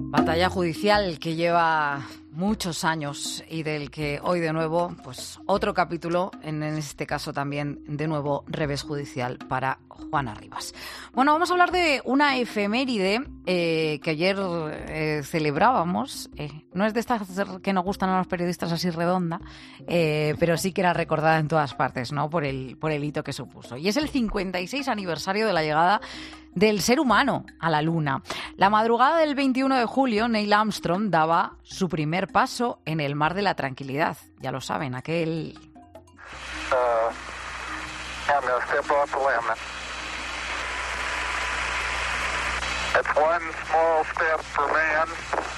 Batalla judicial que lleva muchos años y del que hoy de nuevo, pues otro capítulo, en este caso también de nuevo revés judicial para Juana Rivas. Bueno, vamos a hablar de una efeméride que ayer celebrábamos. No es de estas que nos gustan a los periodistas así redonda, pero sí que era recordada en todas partes, ¿no? Por el hito que supuso. Y es el 56 aniversario de la llegada del ser humano a la Luna. La madrugada del 21 de julio, Neil Armstrong daba su primer paso en el mar de la tranquilidad. Ya lo saben, aquel... I'm going to step off the limb. It's one small step for man,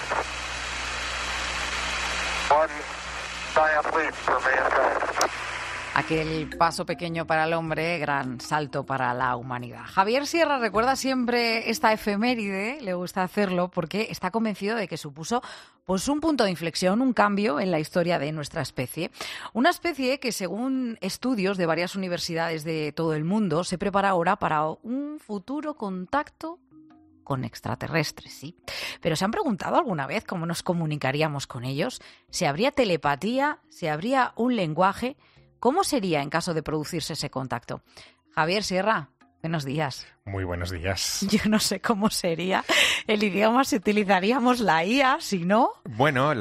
one giant leap for mankind. Aquel paso pequeño para el hombre, gran salto para la humanidad. Javier Sierra recuerda siempre esta efeméride, le gusta hacerlo porque está convencido de que supuso pues un punto de inflexión, un cambio en la historia de nuestra especie. Una especie que, según estudios de varias universidades de todo el mundo, se prepara ahora para un futuro contacto con extraterrestres, sí. Pero ¿se han preguntado alguna vez cómo nos comunicaríamos con ellos? ¿Si habría telepatía? ¿Si habría un lenguaje? ¿Cómo sería en caso de producirse ese contacto? Javier Sierra, buenos días. Muy buenos días. Yo no sé cómo sería el idioma, si utilizaríamos la IA, si no... Bueno,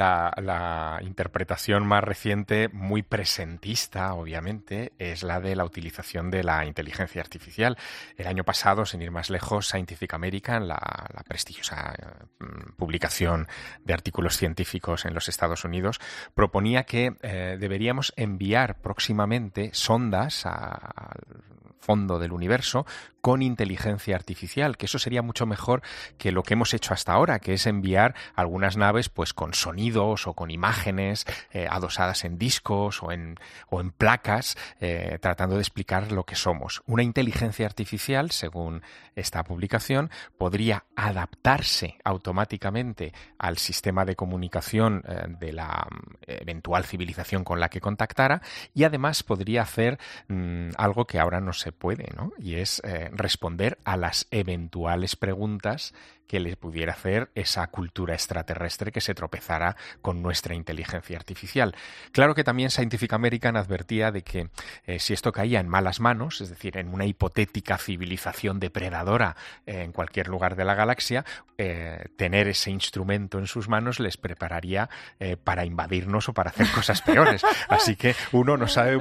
la interpretación más reciente, muy presentista, obviamente, es la de la utilización de la inteligencia artificial. El año pasado, sin ir más lejos, Scientific American, la prestigiosa publicación de artículos científicos en los Estados Unidos, proponía que deberíamos enviar próximamente sondas al fondo del universo con inteligencia artificial, que eso sería mucho mejor que lo que hemos hecho hasta ahora, que es enviar algunas naves pues con sonidos o con imágenes adosadas en discos o en placas, tratando de explicar lo que somos. Una inteligencia artificial, según esta publicación, podría adaptarse automáticamente al sistema de comunicación de la eventual civilización con la que contactara y además podría hacer algo que ahora no se puede, ¿no? Y es responder a las eventuales preguntas que le pudiera hacer esa cultura extraterrestre que se tropezara con nuestra inteligencia artificial. Claro que también Scientific American advertía de que si esto caía en malas manos, es decir, en una hipotética civilización depredadora en cualquier lugar de la galaxia, tener ese instrumento en sus manos les prepararía para invadirnos o para hacer cosas peores. Así que uno no sabe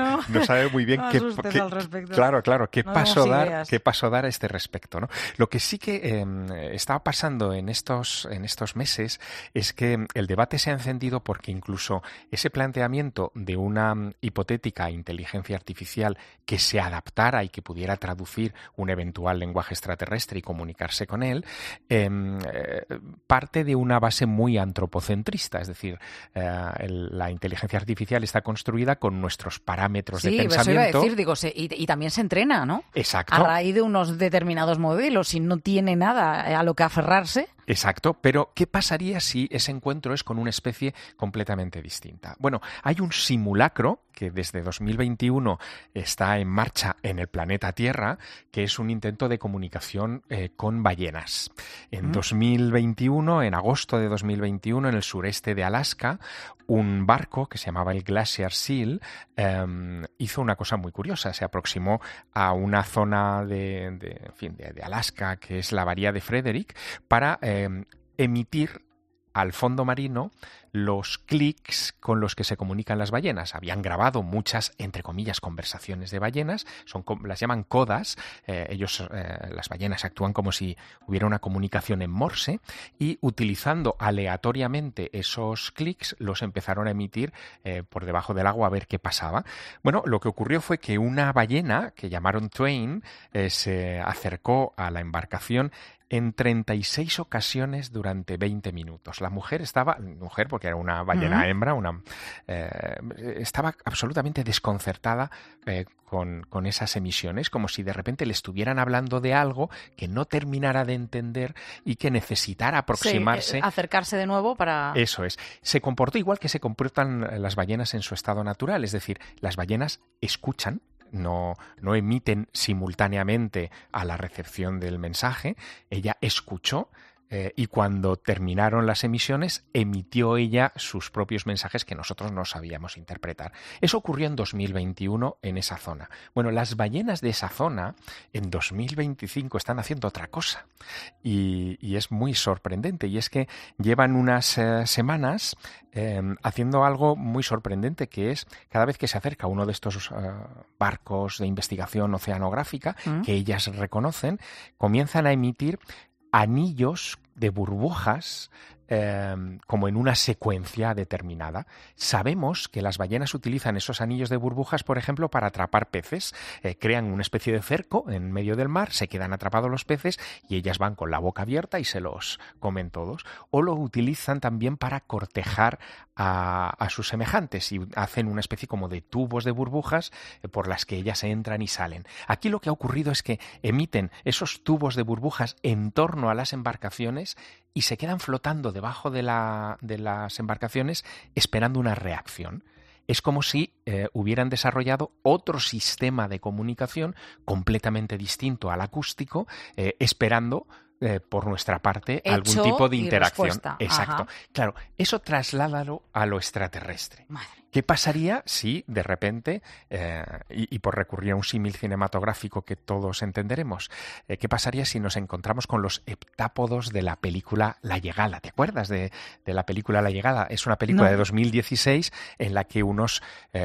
muy bien qué paso dar a este respecto, ¿no? Lo que sí que estaba pasando en estos meses es que el debate se ha encendido porque incluso ese planteamiento de una hipotética inteligencia artificial que se adaptara y que pudiera traducir un eventual lenguaje extraterrestre y comunicarse con él, parte de una base muy antropocentrista, es decir, la inteligencia artificial está construida con nuestros parámetros de pensamiento. Sí, eso iba a decir, y también se entrena, ¿no? Exacto. A raíz de unos determinados modelos, y no tiene nada a lo que aferrarse. Exacto, pero ¿qué pasaría si ese encuentro es con una especie completamente distinta? Bueno, hay un simulacro que desde 2021 está en marcha en el planeta Tierra, que es un intento de comunicación con ballenas. En 2021, en agosto de 2021, en el sureste de Alaska, un barco que se llamaba el Glacier Seal hizo una cosa muy curiosa. Se aproximó a una zona de Alaska, que es la bahía de Frederick, para emitir al fondo marino los clics con los que se comunican las ballenas. Habían grabado muchas, entre comillas, conversaciones de ballenas, las llaman codas. Las ballenas actúan como si hubiera una comunicación en Morse y utilizando aleatoriamente esos clics los empezaron a emitir por debajo del agua a ver qué pasaba. Bueno, lo que ocurrió fue que una ballena que llamaron Twain se acercó a la embarcación en 36 ocasiones durante 20 minutos. La mujer porque era una ballena hembra, estaba absolutamente desconcertada con esas emisiones, como si de repente le estuvieran hablando de algo que no terminara de entender y que necesitara aproximarse. Sí, acercarse de nuevo para... Eso es. Se comportó igual que se comportan las ballenas en su estado natural, es decir, las ballenas escuchan, no emiten simultáneamente a la recepción del mensaje. Ella escuchó, y cuando terminaron las emisiones emitió ella sus propios mensajes que nosotros no sabíamos interpretar. Eso ocurrió en 2021 en esa zona. Bueno, las ballenas de esa zona en 2025 están haciendo otra cosa y es muy sorprendente, y es que llevan unas semanas haciendo algo muy sorprendente, que es cada vez que se acerca uno de estos barcos de investigación oceanográfica que ellas reconocen, comienzan a emitir anillos de burbujas como en una secuencia determinada. Sabemos que las ballenas utilizan esos anillos de burbujas, por ejemplo, para atrapar peces. Crean una especie de cerco en medio del mar, se quedan atrapados los peces y ellas van con la boca abierta y se los comen todos. O lo utilizan también para cortejar a sus semejantes y hacen una especie como de tubos de burbujas por las que ellas entran y salen. Aquí lo que ha ocurrido es que emiten esos tubos de burbujas en torno a las embarcaciones y se quedan flotando debajo de las embarcaciones esperando una reacción. Es como si hubieran desarrollado otro sistema de comunicación completamente distinto al acústico, esperando por nuestra parte algún tipo de interacción. Respuesta. Exacto. Ajá. Claro, eso trasládalo a lo extraterrestre. Madre. ¿Qué pasaría si de repente, y por recurrir a un símil cinematográfico que todos entenderemos, qué pasaría si nos encontramos con los heptápodos de la película La Llegada? ¿Te acuerdas de la película La Llegada? Es una película de 2016 en la que unos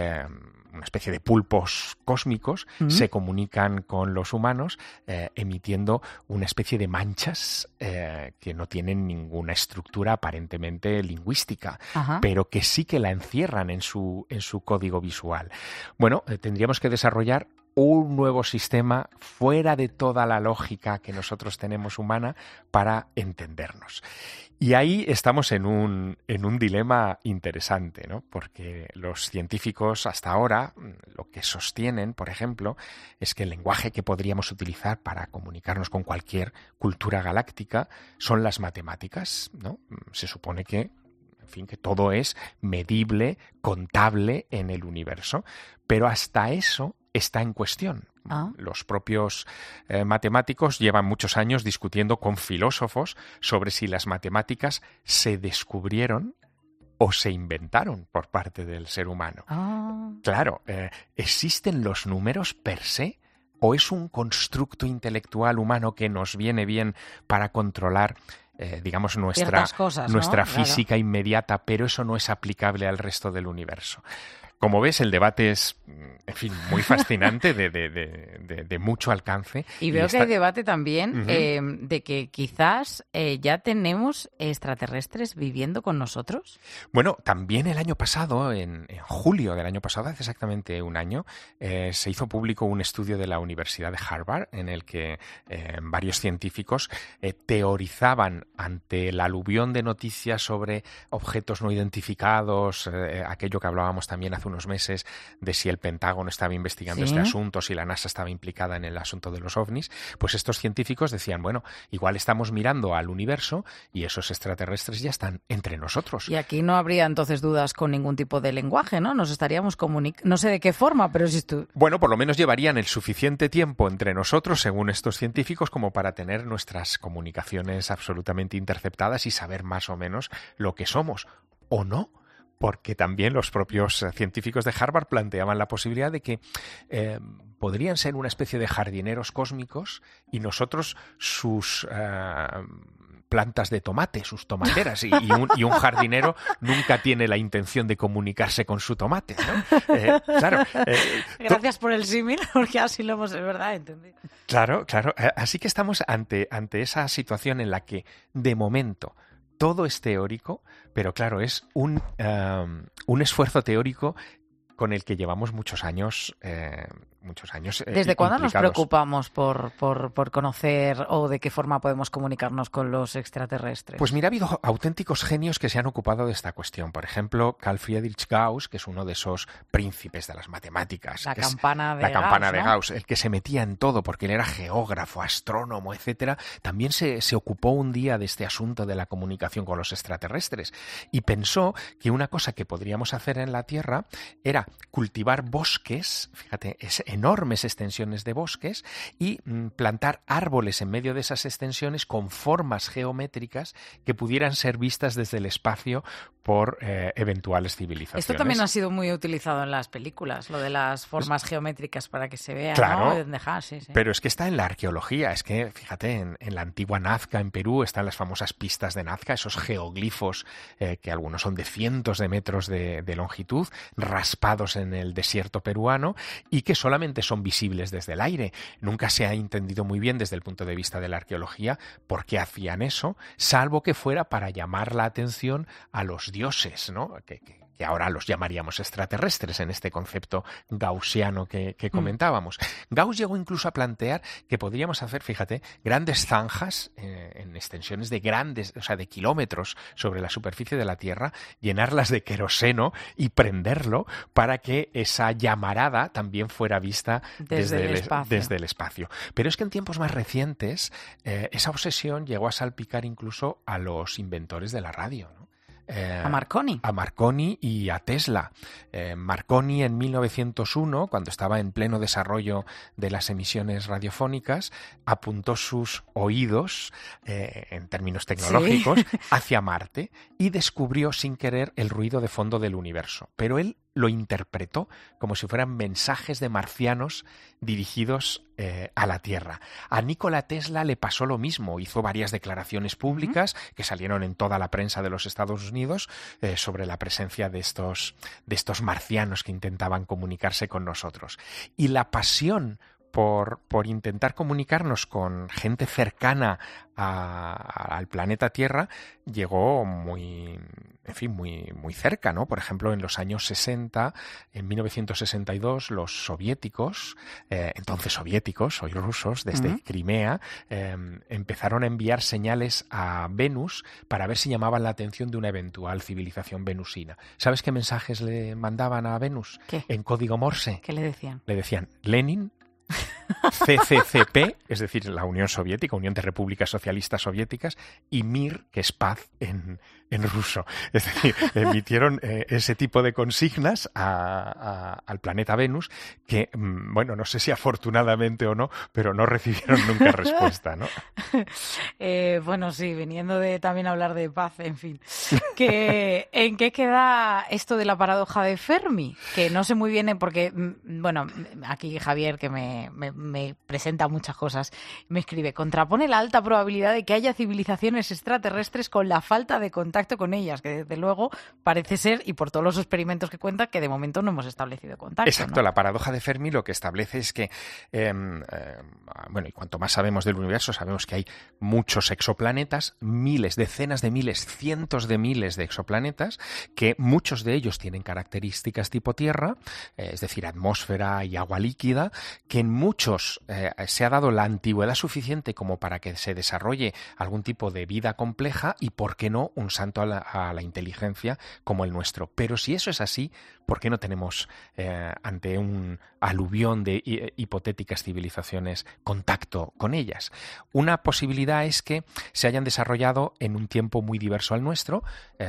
una especie de pulpos cósmicos se comunican con los humanos emitiendo una especie de manchas que no tienen ninguna estructura aparentemente lingüística, pero que sí que la encierran en su código visual. Bueno, tendríamos que desarrollar un nuevo sistema fuera de toda la lógica que nosotros tenemos humana para entendernos. Y ahí estamos en un dilema interesante, ¿no? Porque los científicos hasta ahora lo que sostienen, por ejemplo, es que el lenguaje que podríamos utilizar para comunicarnos con cualquier cultura galáctica son las matemáticas, ¿no? Se supone que que todo es medible, contable en el universo, pero hasta eso está en cuestión. Los propios matemáticos llevan muchos años discutiendo con filósofos sobre si las matemáticas se descubrieron o se inventaron por parte del ser humano. Claro, ¿existen los números per se? ¿O es un constructo intelectual humano que nos viene bien para controlar digamos, nuestra física inmediata, pero eso no es aplicable al resto del universo? Como ves, el debate es, en fin, muy fascinante, de mucho alcance. Y veo que hay debate también de que quizás ya tenemos extraterrestres viviendo con nosotros. Bueno, también el año pasado, en julio del año pasado, hace exactamente un año, se hizo público un estudio de la Universidad de Harvard en el que varios científicos teorizaban ante el aluvión de noticias sobre objetos no identificados, aquello que hablábamos también hace unos meses de si el Pentágono estaba investigando este asunto, si la NASA estaba implicada en el asunto de los ovnis, pues estos científicos decían, bueno, igual estamos mirando al universo y esos extraterrestres ya están entre nosotros. Y aquí no habría entonces dudas con ningún tipo de lenguaje, ¿no? Nos estaríamos comunicando, no sé de qué forma, pero si tú... Bueno, por lo menos llevarían el suficiente tiempo entre nosotros, según estos científicos, como para tener nuestras comunicaciones absolutamente interceptadas y saber más o menos lo que somos, ¿o no? Porque también los propios científicos de Harvard planteaban la posibilidad de que podrían ser una especie de jardineros cósmicos y nosotros sus plantas de tomate, sus tomateras, y un jardinero nunca tiene la intención de comunicarse con su tomate, ¿no? Claro. Gracias por el símil, porque así lo hemos, de verdad, entendido. Claro. Así que estamos ante esa situación en la que, de momento, todo es teórico, pero claro, es un esfuerzo teórico con el que llevamos muchos años. ¿Desde cuándo nos preocupamos por conocer o de qué forma podemos comunicarnos con los extraterrestres? Pues mira, ha habido auténticos genios que se han ocupado de esta cuestión. Por ejemplo, Carl Friedrich Gauss, que es uno de esos príncipes de las matemáticas. La campana de Gauss, el que se metía en todo porque él era geógrafo, astrónomo, etcétera. También se ocupó un día de este asunto de la comunicación con los extraterrestres y pensó que una cosa que podríamos hacer en la Tierra era cultivar bosques, fíjate, enormes extensiones de bosques y plantar árboles en medio de esas extensiones con formas geométricas que pudieran ser vistas desde el espacio por eventuales civilizaciones. Esto también ha sido muy utilizado en las películas, lo de las formas geométricas para que se vea, claro, ¿no? Sí. Pero es que está en la arqueología. Es que, fíjate, en la antigua Nazca, en Perú, están las famosas pistas de Nazca, esos geoglifos que algunos son de cientos de metros de longitud, raspados en el desierto peruano y que solamente son visibles desde el aire. Nunca se ha entendido muy bien desde el punto de vista de la arqueología por qué hacían eso, salvo que fuera para llamar la atención a los dioses, ¿no? Que ahora los llamaríamos extraterrestres en este concepto gaussiano que comentábamos. Gauss llegó incluso a plantear que podríamos hacer, fíjate, grandes zanjas en extensiones de de kilómetros sobre la superficie de la Tierra, llenarlas de queroseno y prenderlo para que esa llamarada también fuera vista desde el espacio. Pero es que en tiempos más recientes esa obsesión llegó a salpicar incluso a los inventores de la radio, ¿no? A Marconi. A Marconi y a Tesla. Marconi en 1901, cuando estaba en pleno desarrollo de las emisiones radiofónicas, apuntó sus oídos, en términos tecnológicos, ¿sí?, hacia Marte y descubrió sin querer el ruido de fondo del universo. Pero él lo interpretó como si fueran mensajes de marcianos dirigidos a la Tierra. A Nikola Tesla le pasó lo mismo. Hizo varias declaraciones públicas que salieron en toda la prensa de los Estados Unidos sobre la presencia de estos marcianos que intentaban comunicarse con nosotros. Y la pasión por intentar comunicarnos con gente cercana al planeta Tierra llegó muy cerca, ¿no? Por ejemplo, en los años 60, en 1962, los soviéticos, entonces soviéticos, hoy rusos, desde Crimea, empezaron a enviar señales a Venus para ver si llamaban la atención de una eventual civilización venusina. ¿Sabes qué mensajes le mandaban a Venus? ¿Qué? En código Morse. ¿Qué le decían? Le decían Lenin, CCCP, es decir, la Unión Soviética, Unión de Repúblicas Socialistas Soviéticas, y Mir, que es paz en ruso. Es decir, emitieron ese tipo de consignas al planeta Venus que, bueno, no sé si afortunadamente o no, pero no recibieron nunca respuesta, ¿no? Bueno, sí, viniendo de también hablar de paz, en fin. ¿En qué queda esto de la paradoja de Fermi? Que no sé muy bien, porque, bueno, aquí Javier, que me presenta muchas cosas, me escribe: contrapone la alta probabilidad de que haya civilizaciones extraterrestres con la falta de contacto con ellas, que desde luego parece ser, y por todos los experimentos que cuenta, que de momento no hemos establecido contacto. Exacto, ¿no? La paradoja de Fermi lo que establece es que, bueno, y cuanto más sabemos del universo, sabemos que hay muchos exoplanetas, miles, decenas de miles, cientos de miles de exoplanetas, que muchos de ellos tienen características tipo Tierra, es decir, atmósfera y agua líquida, que en muchos se ha dado la antigüedad suficiente como para que se desarrolle algún tipo de vida compleja y, ¿por qué no?, un salto a la inteligencia como el nuestro. Pero si eso es así, ¿por qué no tenemos ante un aluvión de hipotéticas civilizaciones contacto con ellas? Una posibilidad es que se hayan desarrollado en un tiempo muy diverso al nuestro.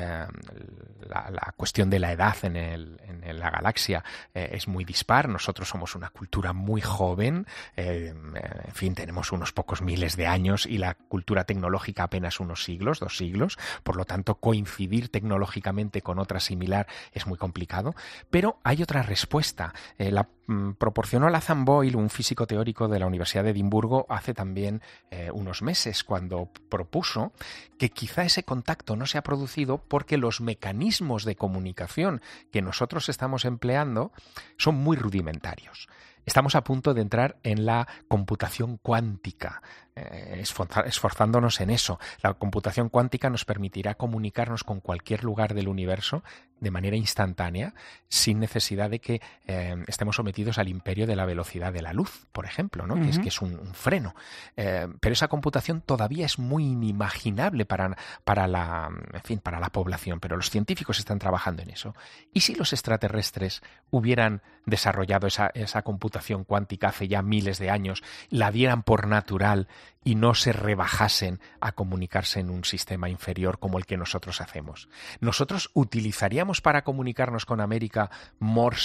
La cuestión de la edad en la galaxia es muy dispar. Nosotros somos una cultura muy joven, en fin, tenemos unos pocos miles de años y la cultura tecnológica apenas unos siglos, 2 siglos. Por lo tanto, coincidir tecnológicamente con otra similar es muy complicado. Pero hay otra respuesta. La proporcionó Latham Boyle, un físico teórico de la Universidad de Edimburgo, hace también unos meses, cuando propuso que quizá ese contacto no se ha producido porque los mecanismos de comunicación que nosotros estamos empleando son muy rudimentarios. Estamos a punto de entrar en la computación cuántica, esforzándonos en eso. La computación cuántica nos permitirá comunicarnos con cualquier lugar del universo de manera instantánea, sin necesidad de que estemos sometidos al imperio de la velocidad de la luz, por ejemplo, ¿no? Que es un freno. Pero esa computación todavía es muy inimaginable para la población, pero los científicos están trabajando en eso. ¿Y si los extraterrestres hubieran desarrollado esa computación cuántica hace ya miles de años, la dieran por natural y no se rebajasen a comunicarse en un sistema inferior como el que nosotros hacemos? ¿Nosotros utilizaríamos para comunicarnos con América Morse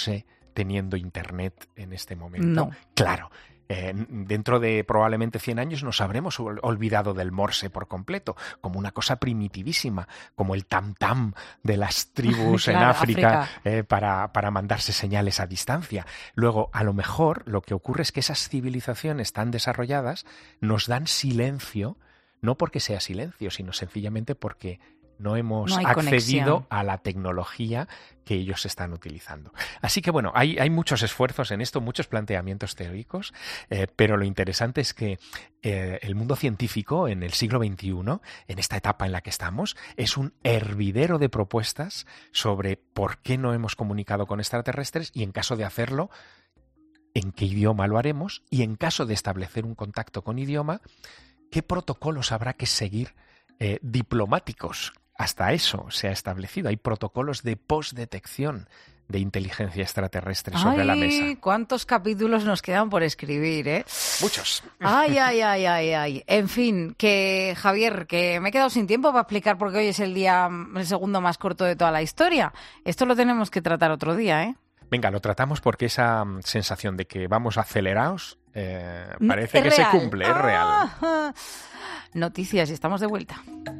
teniendo Internet en este momento? No. Claro. Dentro de probablemente 100 años nos habremos olvidado del Morse por completo, como una cosa primitivísima, como el tam-tam de las tribus claro, en África. Para mandarse señales a distancia. Luego, a lo mejor, lo que ocurre es que esas civilizaciones tan desarrolladas nos dan silencio, no porque sea silencio, sino sencillamente porque no hemos accedido a la tecnología que ellos están utilizando. Así que bueno, hay muchos esfuerzos en esto, muchos planteamientos teóricos, pero lo interesante es que el mundo científico en el siglo XXI, en esta etapa en la que estamos, es un hervidero de propuestas sobre por qué no hemos comunicado con extraterrestres y en caso de hacerlo, en qué idioma lo haremos y en caso de establecer un contacto con idioma, qué protocolos habrá que seguir diplomáticos. Hasta eso se ha establecido. Hay protocolos de postdetección de inteligencia extraterrestre sobre la mesa. ¿Cuántos capítulos nos quedan por escribir, eh? Muchos. Ay. En fin, que Javier, que me he quedado sin tiempo para explicar por qué hoy es el segundo más corto de toda la historia. Esto lo tenemos que tratar otro día, ¿eh? Venga, lo tratamos porque esa sensación de que vamos acelerados parece que se cumple, es real. Noticias y estamos de vuelta.